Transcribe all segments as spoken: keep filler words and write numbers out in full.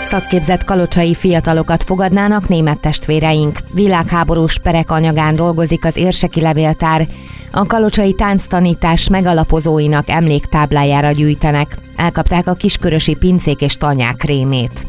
Szakképzett kalocsai fiatalokat fogadnának német testvéreink. Világháborús perek anyagán dolgozik az érseki levéltár. A kalocsai tánctanítás megalapozóinak emléktáblájára gyűjtenek. Elkapták a kiskörösi pincék és tanyák rémét.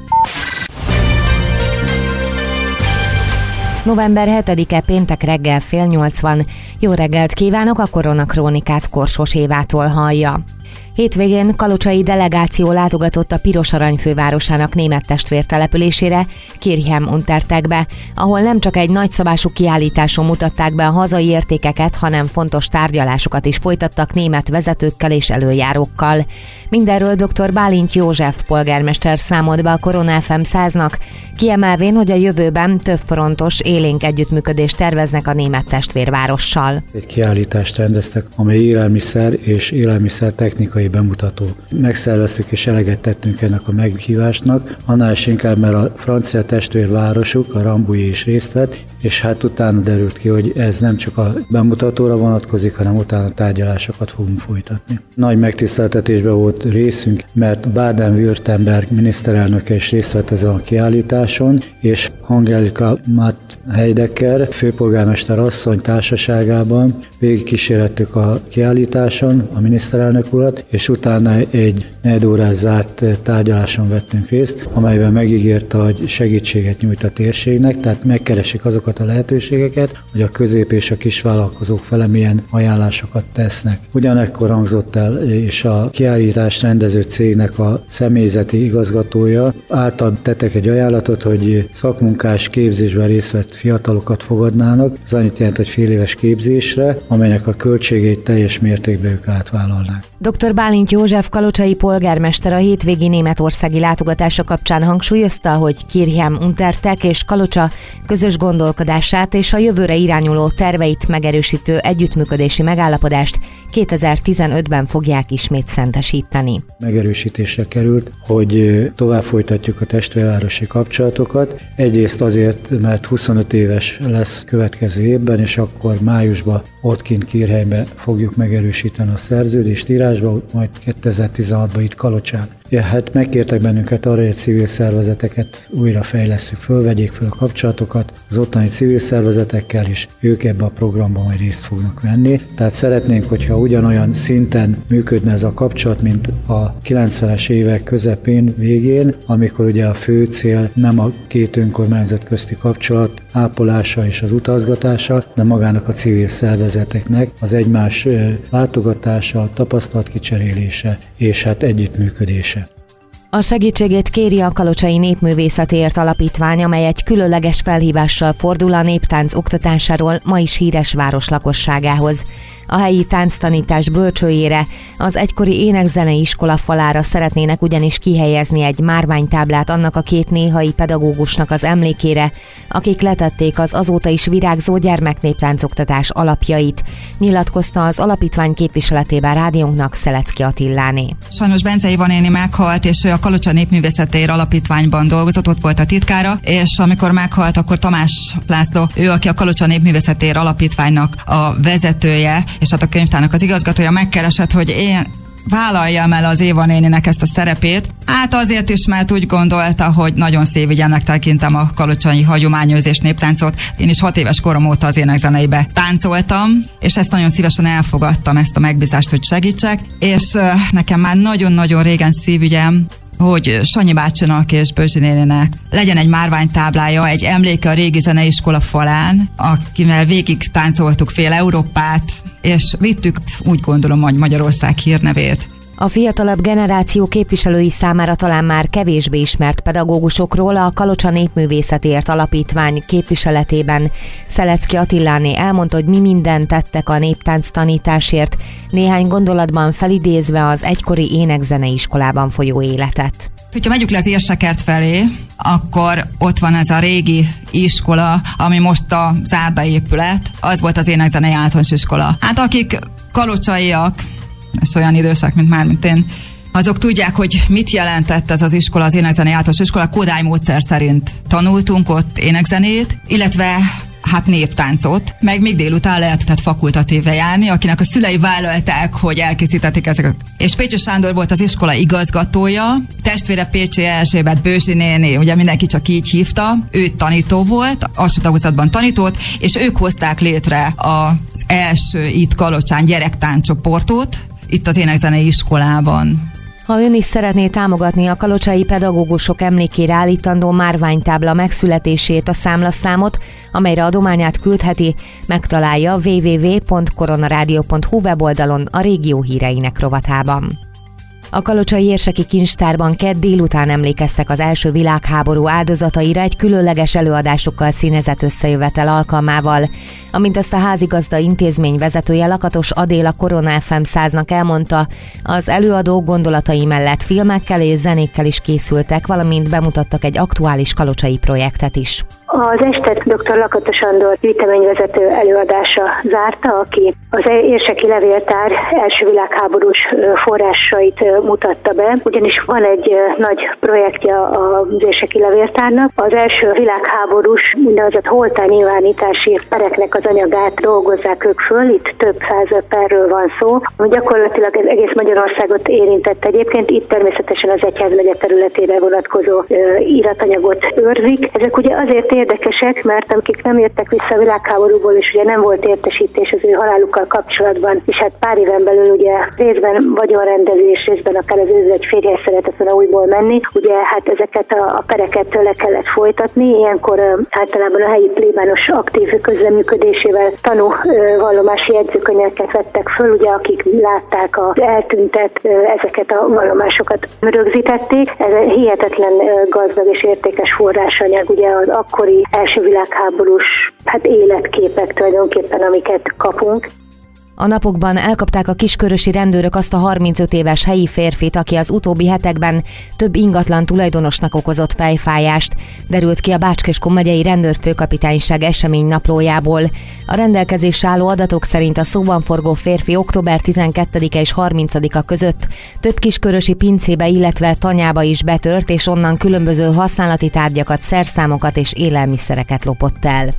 november hetedike péntek reggel fél nyolc van. Jó reggelt kívánok, a Koronakrónikát Korsos Évától hallja. Hétvégén kalocsai delegáció látogatott a Piros Arany fővárosának német testvértelepülésére, Kirchheim-Untertegbe, ahol nem csak egy nagyszabású kiállításon mutatták be a hazai értékeket, hanem fontos tárgyalásokat is folytattak német vezetőkkel és előjárókkal. Mindenről dr. Bálint József polgármester számolt be a Korona ef em száznak, kiemelvén, hogy a jövőben több frontos, élénk együttműködést terveznek a német testvérvárossal. Egy kiállítást rendeztek, amely élelmiszer és élelmiszer technikai bemutató. Megszerveztük és eleget tettünk ennek a meghívásnak, annál is inkább, mert a francia testvérvárosuk, a Rambouillet is részt vett, és hát utána derült ki, hogy ez nem csak a bemutatóra vonatkozik, hanem utána tárgyalásokat fogunk folytatni. Nagy megtiszteltetésben volt részünk, mert Baden-Württemberg miniszterelnöke is részt vett ezen a kiállításon, és Angelika Matt-Heidecker főpolgármester asszony társaságában végigkísérettük a kiállításon a miniszterelnök urat, és utána egy negyed órás zárt tárgyaláson vettünk részt, amelyben megígérte, hogy segítséget nyújt a térségnek, tehát megkeresik azokat a lehetőségeket, hogy a közép- és a kisvállalkozók fele milyen ajánlásokat tesznek. Ugyanekkor hangzott el, és a kiállítás rendező cégnek a személyzeti igazgatója által tettek egy ajánlatot, hogy szakmunkás képzésben részt vett fiatalokat fogadnának. Ez annyit jelent, hogy fél éves képzésre, amelynek a költségeit teljes mértékben ők átvállalnák. dr. Bálint József kalocsai polgármester a hétvégi németországi látogatása kapcsán hangsúlyozta, hogy Kirchheim-Unterteg és Kalocsa közös gondolkodását és a jövőre irányuló terveit megerősítő együttműködési megállapodást kétezer-tizenötben fogják ismét szentesíteni. Megerősítésre került, hogy tovább folytatjuk a testvérvárosi kapcsolatokat. Egyrészt azért, mert huszonöt éves lesz következő évben, és akkor májusban ott kint Kirchheimben fogjuk megerősíteni a szerződést írásba, majd kétezer-tizenhatban itt Kalocsán. Ja, hát megkértek bennünket arra, hogy civil szervezeteket újra fejlesszük föl, vegyék fel a kapcsolatokat az ottani civil szervezetekkel, és ők ebbe a programban majd részt fognak venni. Tehát szeretnénk, hogyha ugyanolyan szinten működne ez a kapcsolat, mint a kilencvenes évek közepén, végén, amikor ugye a fő cél nem a két önkormányzat közti kapcsolat ápolása és az utazgatása, de magának a civil szervezeteknek az egymás látogatása, tapasztalatkicserélése és hát együttműködése. A segítségét kéri a Kalocsai Népművészetért Alapítvány, amely egy különleges felhívással fordul a néptánc oktatásáról ma is híres város lakosságához. A helyi tánctanítás bölcsőjére, az egykori énekzenei iskola falára szeretnének ugyanis kihelyezni egy márványtáblát annak a két néhai pedagógusnak az emlékére, akik letették az azóta is virágzó gyermeknéptáncoktatás alapjait, nyilatkozta az alapítvány képviseletében rádiónknak Szelecki Attiláné. Sajnos Bence Iva néni meghalt, és ő a Kalocsa Népművészetért Alapítványban dolgozott, ott volt a titkára, és amikor meghalt, akkor Tamás László, ő, aki a Kalocsa Népművészetért Alapítványnak a vezetője, és hát a könyvtárnak az igazgatója, megkeresett, hogy én vállaljam el az Éva néninek ezt a szerepét. Hát azért is, mert úgy gondolta, hogy nagyon szívügyemnek tekintem a kalocsai hagyományőrzés néptáncot. Én is hat éves korom óta az énekzeneibe táncoltam, és ezt nagyon szívesen elfogadtam, ezt a megbízást, hogy segítsek, és uh, nekem már nagyon-nagyon régen szívügyem, hogy Sanyi bácsinak és Bözsi néninek legyen egy márványtáblája, egy emléke a régi zeneiskola falán, akivel végig táncoltuk fél Európát, és vittük, úgy gondolom, hogy Magyarország hírnevét. A fiatalabb generáció képviselői számára talán már kevésbé ismert pedagógusokról a Kalocsa Népművészetért Alapítvány képviseletében Szelecki Attiláné elmondta, hogy mi mindent tettek a néptánc tanításért, néhány gondolatban felidézve az egykori énekzenei iskolában folyó életet. Ha megyünk le az Érsekert felé, akkor ott van ez a régi iskola, ami most a Zárda épület, az volt az énekzenei általános iskola. Hát akik kalocsaiak, és olyan idősek, mint már, mint én, azok tudják, hogy mit jelentett ez az iskola, az énekzenei általános iskola. Kodály módszer szerint tanultunk ott énekzenét, illetve hát néptáncot, meg még délután lehetett fakultatíve járni, akinek a szülei vállalták, hogy elkészítették ezeket. És Pécsy Sándor volt az iskola igazgatója, testvére Pécsi Erzsébet Bőzsi néni, ugye mindenki csak így hívta, ő tanító volt, alsó tagozatban tanított, és ők hozták létre az első itt Kalocsán gyerektáncsoportot, itt az énekzenei iskolában. Ha ön is szeretné támogatni a kalocsai pedagógusok emlékére állítandó márványtábla megszületését, a számlaszámot, amelyre adományát küldheti, megtalálja double-u double-u double-u pont koronaradio pont hu weboldalon a régió híreinek rovatában. A kalocsai érseki kincstárban kedd délután emlékeztek az első világháború áldozataira egy különleges előadásokkal színezett összejövetel alkalmával. Amint ezt a házigazda intézmény vezetője Lakatos Adéla Korona ef em száznak elmondta, az előadók gondolatai mellett filmekkel és zenékkel is készültek, valamint bemutattak egy aktuális kalocsai projektet is. Az estet dr. Lakatos Andor gyűjteményvezető előadása zárta, aki az érseki levéltár első világháborús forrásait mutatta be, ugyanis van egy nagy projektje az érseki levéltárnak. Az első világháborús úgynevezett holttánynyilvánítási pereknek az anyagát dolgozzák ők föl, itt több száz perről van szó, ami gyakorlatilag ez egész Magyarországot érintett egyébként, itt természetesen az egyházmegye területére vonatkozó íratanyagot őrzik. Ezek ugye azért érdekesek, mert akik nem jöttek vissza a világháborúból, és ugye nem volt értesítés az ő halálukkal kapcsolatban, és hát pár éven belül ugye részben vagyonrendezés, részben akár az őző egy férjhez szeretett volna újból menni, ugye hát ezeket a, a pereket le kellett folytatni, ilyenkor általában a helyi plébános aktív közleműködésével tanú vallomási jegyzőkönyveket vettek föl, ugye akik látták az eltüntet, ezeket a vallomásokat rögzítették. Ez egy hihetetlen gazdag és értékes forrásanyag, ugye az akkori első világháborús hát életképek tulajdonképpen, amiket kapunk. A napokban elkapták a kiskörösi rendőrök azt a harmincöt éves helyi férfit, aki az utóbbi hetekben több ingatlan tulajdonosnak okozott fejfájást, derült ki a Bács-Kiskun megyei rendőrfőkapitányság eseménynaplójából. A rendelkezésre álló adatok szerint a szóban forgó férfi október tizenkettedike és harmincadika között több kiskörösi pincébe, illetve tanyába is betört, és onnan különböző használati tárgyakat, szerszámokat és élelmiszereket lopott el.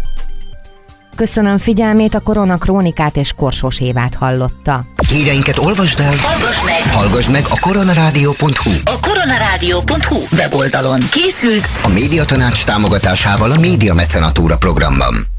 Köszönöm figyelmét, a Korona Krónikát és Korsós Évát hallotta. Híreinket olvasd el, hallgass meg, hallgass meg a koronaradio pont hu. A koronaradio pont hu weboldalon. Készült a Médiatanács támogatásával a Média Mecenatúra programban.